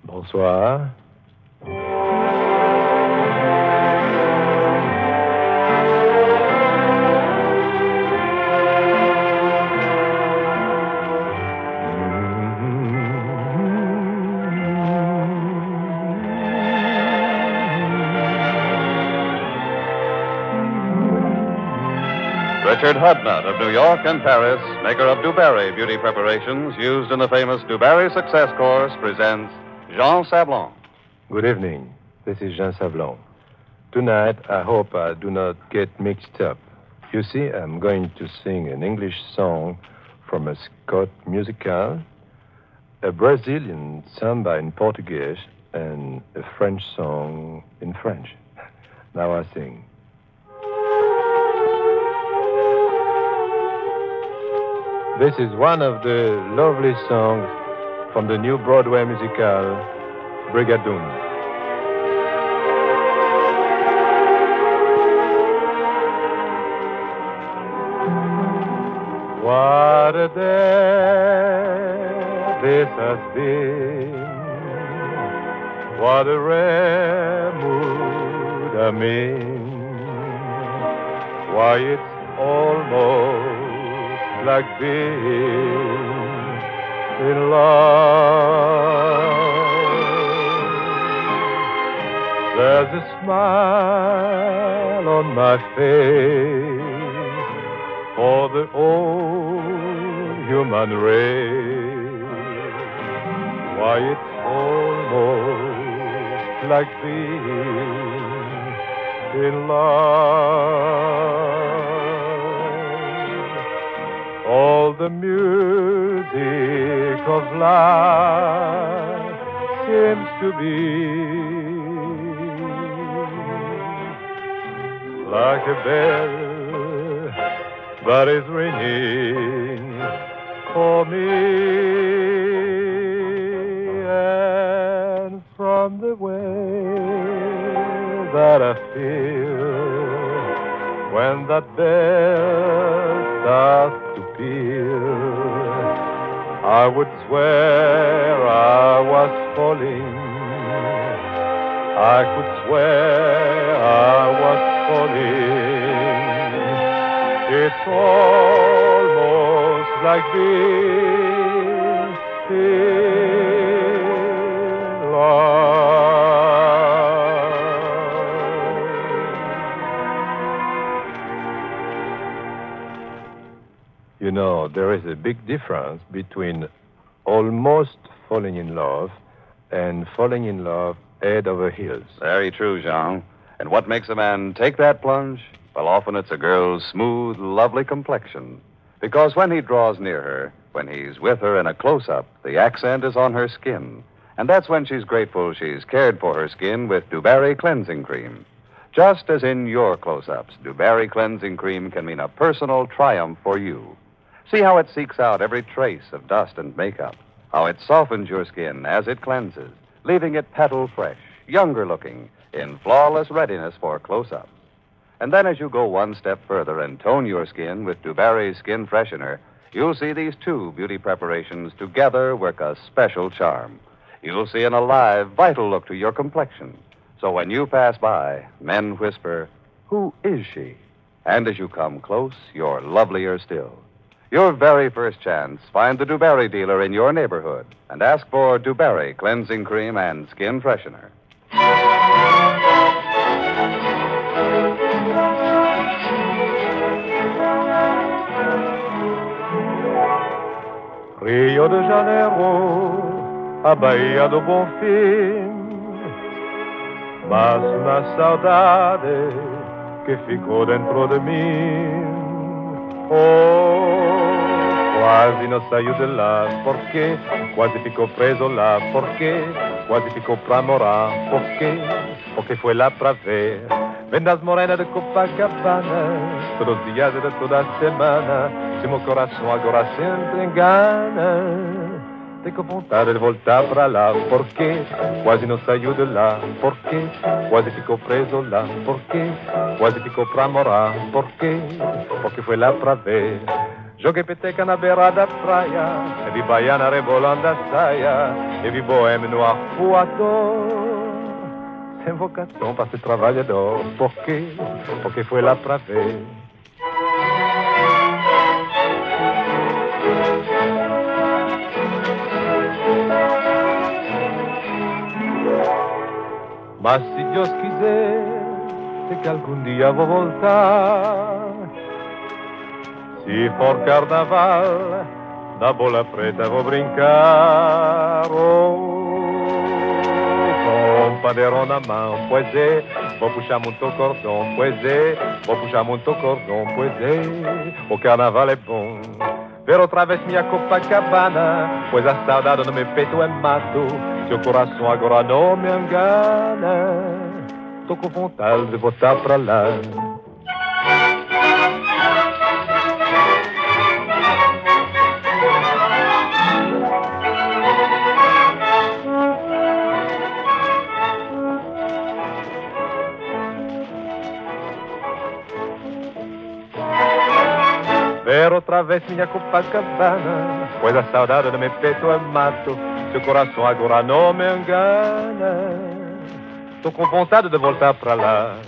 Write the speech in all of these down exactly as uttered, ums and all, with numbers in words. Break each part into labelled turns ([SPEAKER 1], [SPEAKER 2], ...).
[SPEAKER 1] Bonsoir.
[SPEAKER 2] Richard Hudnut of New York and Paris, maker of Dubarry beauty preparations used in the famous Dubarry Success Course, presents Jean Sablon.
[SPEAKER 1] Good evening. This is Jean Sablon. Tonight, I hope I do not get mixed up. You see, I'm going to sing an English song from a Scott musical, a Brazilian samba in Portuguese, and a French song in French. Now I sing. This is one of the lovely songs from the new Broadway musical, Brigadoon. What a day this has been. What a rare mood I'm in. Why, it's almost like being in love. There's a smile on my face for the old human race. Why, it's almost like being in love. All the music of life seems to be like a bell that is ringing for me. And from the way that I feel when that bell starts to peal, I would swear I was falling. I could swear I was falling. It's almost like being in love. You know, there is a big difference between almost falling in love and falling in love head over heels.
[SPEAKER 2] Very true, Jean. And what makes a man take that plunge? Well, often it's a girl's smooth, lovely complexion. Because when he draws near her, when he's with her in a close-up, the accent is on her skin. And that's when she's grateful she's cared for her skin with Dubarry Cleansing Cream. Just as in your close-ups, Dubarry Cleansing Cream can mean a personal triumph for you. See how it seeks out every trace of dust and makeup, how it softens your skin as it cleanses, leaving it petal fresh, younger looking, in flawless readiness for close-up. And then as you go one step further and tone your skin with Dubarry's Skin Freshener, you'll see these two beauty preparations together work a special charm. You'll see an alive, vital look to your complexion. So when you pass by, men whisper, "Who is she?" And as you come close, you're lovelier still. Your very first chance, find the Dubarry dealer in your neighborhood and ask for Dubarry Cleansing Cream and Skin Freshener.
[SPEAKER 1] Rio de Janeiro, a Bahia do Bonfim, mas uma saudade que ficou dentro de mim. Oh, quase não saiu de lá, porque quase ficou preso lá, porque quase ficou pra morar, porque porque foi lá pra ver vendas morenas de Copacabana, todos os dias de toda a semana. Se meu coração agora sempre engana, tem com vontade de voltar pra lá, porque quase não saiu de lá, porque quase ficou preso lá, porque quase ficou pra morar, porque porque foi lá pra ver Jo che peteca na beira da praia, e vi baiana rebolando a saia, e vi bohème no arpoador. Sem vocação para ser trabalhador, porque, porque foi lá para ver. Mas se Deus quiser, sei que algum dia vou voltar. Se for carnaval, na bola preta vou brincar. Oh, com pandeirão na mão, pois é, vou puxar muito o cordão, pois é, vou puxar muito o cordão, pois é, o carnaval é bom. Ver outra vez minha Copacabana, pois a saudade no meu peito é mato. Seu coração agora não me engana. Tô com vontade de voltar pra lá. Ver outra vez minha Copacabana, pois a saudade do meu peito é mato. Seu coração agora não me engana. Tô com vontade de voltar pra lá.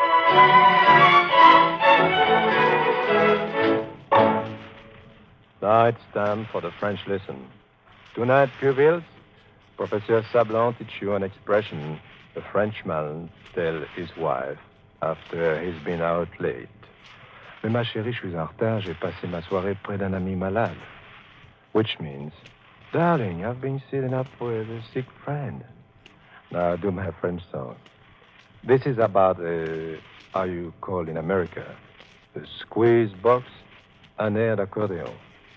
[SPEAKER 1] Now it's time for the French lesson. Tonight, pupils, Professor Sablon teach you an expression the Frenchman tell his wife after he's been out late. Mais ma chérie, je suis en retard, j'ai passé ma soirée près d'un ami malade. Which means, darling, I've been sitting up with a sick friend. Now, do my French song. This is about, uh, how you call in America, the squeeze box, un air d'accordéon.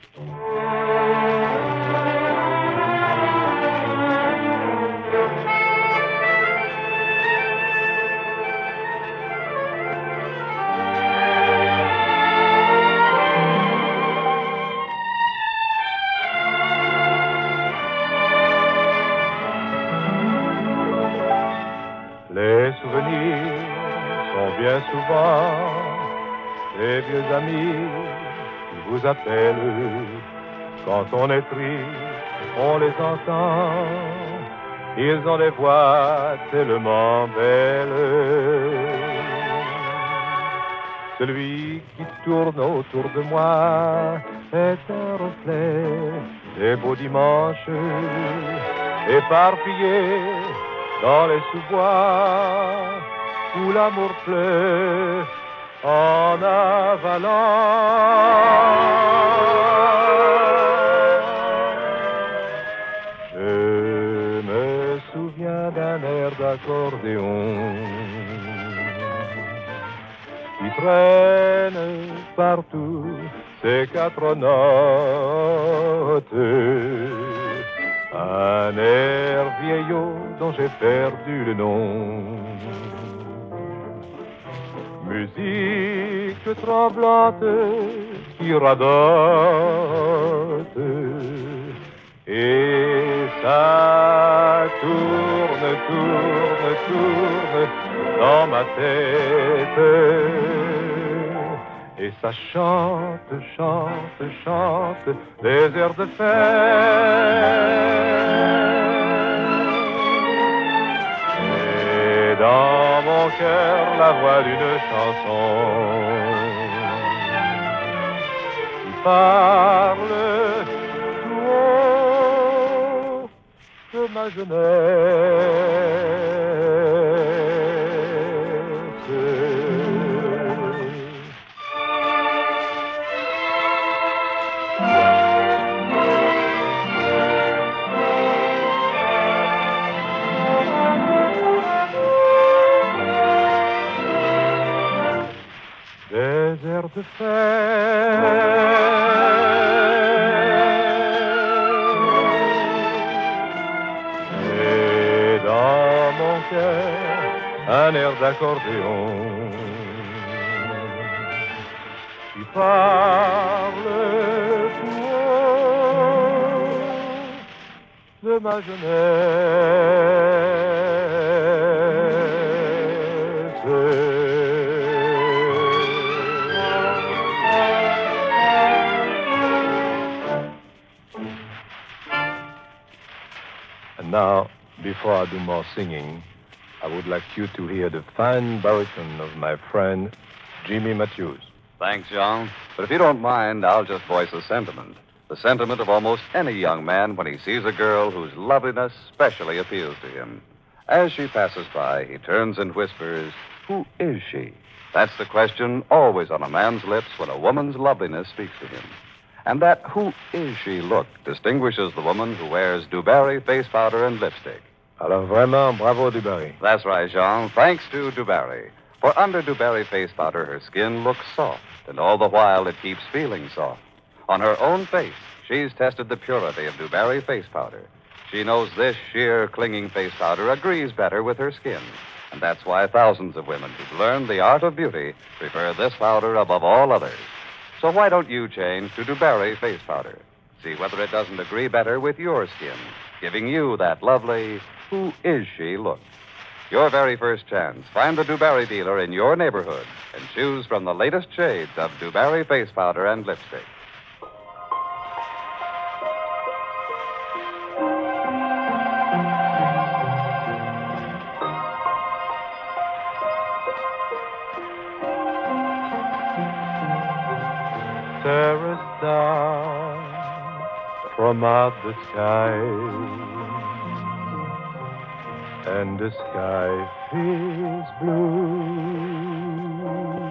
[SPEAKER 1] Les souvenirs sont bien souvent des vieux amis qui vous appellent. Quand on est triste, on les entend. Ils ont des voix tellement belles. Celui qui tourne autour de moi est un reflet des beaux dimanches éparpillés dans les sous-bois où l'amour pleut en avalanche. Je me souviens d'un air d'accordéon qui traîne partout ses quatre notes. Un air vieillot dont j'ai perdu le nom. Musique tremblante qui radote. Et ça tourne, tourne, tourne dans ma tête. Et ça chante, chante, chante des airs de fête. Et dans mon cœur la voix d'une chanson qui parle tout haut de ma jeunesse. Des airs de fête. Et dans mon cœur, un air d'accordéon qui parle tout haut de ma jeunesse. before I do more singing, I would like you to hear the fine baritone of my friend, Jimmy Matthews.
[SPEAKER 2] Thanks, Jean. But if you don't mind, I'll just voice a sentiment. The sentiment of almost any young man when he sees a girl whose loveliness specially appeals to him. As she passes by, he turns and whispers, "Who is she?" That's the question always on a man's lips when a woman's loveliness speaks to him. And that "who is she" look distinguishes the woman who wears Dubarry face powder and lipstick.
[SPEAKER 1] Alors vraiment, bravo, Dubarry.
[SPEAKER 2] That's right, Jean. Thanks to Dubarry. For under Dubarry face powder, her skin looks soft, and all the while it keeps feeling soft. On her own face, she's tested the purity of Dubarry face powder. She knows this sheer, clinging face powder agrees better with her skin. And that's why thousands of women who've learned the art of beauty prefer this powder above all others. So why don't you change to Dubarry face powder? See whether it doesn't agree better with your skin, giving you that lovely, "who is she" look. Your very first chance. Find the Dubarry dealer in your neighborhood and choose from the latest shades of Dubarry face powder and lipstick.
[SPEAKER 1] Terraced down from out the sky, and the sky feels blue.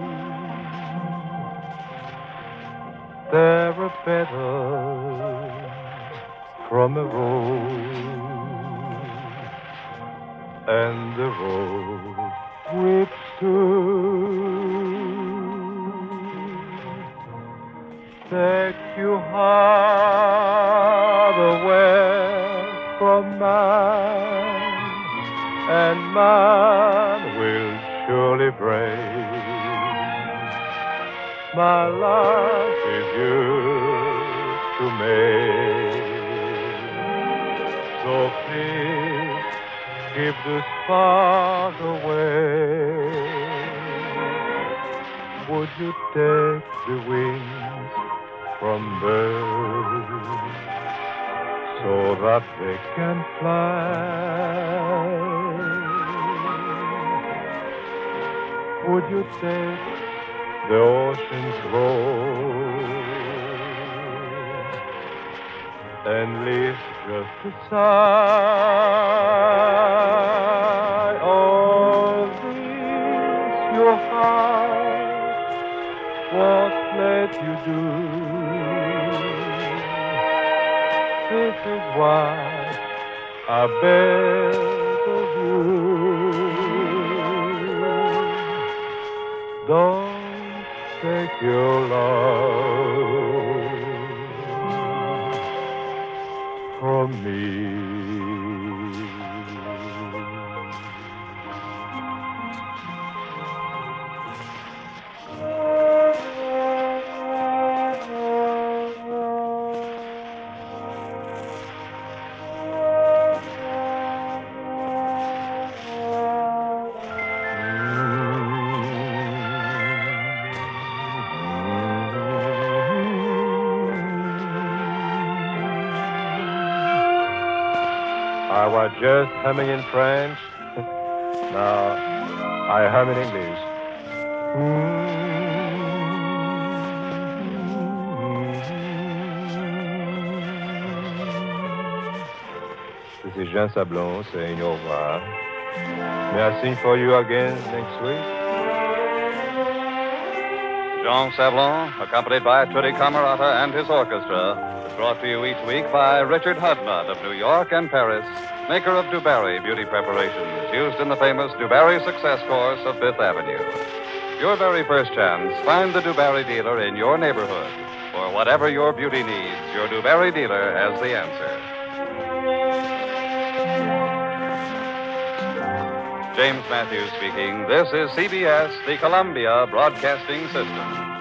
[SPEAKER 1] There are petals from a rose, and the rose weeps too. Take your heart away from mine, and mine will surely break. My love is yours to make. So please keep the spark away. Would you take the wings from birds so that they can fly? Would you take the ocean's road and leave just a sigh? All this your heart won't let you do. This is why I beg of you. Don't take your love from me. I was just humming in French. Now I hum in English. This is Jean Sablon saying au revoir. May I sing for you again next week?
[SPEAKER 2] Jean Sablon, accompanied by Trudy Camerata and his orchestra, is brought to you each week by Richard Hudnut of New York and Paris, maker of Dubarry beauty preparations used in the famous Dubarry Success Course of Fifth Avenue. Your very first chance, find the Dubarry dealer in your neighborhood. For whatever your beauty needs, your Dubarry dealer has the answer. James Matthews speaking. This is C B S, the Columbia Broadcasting System.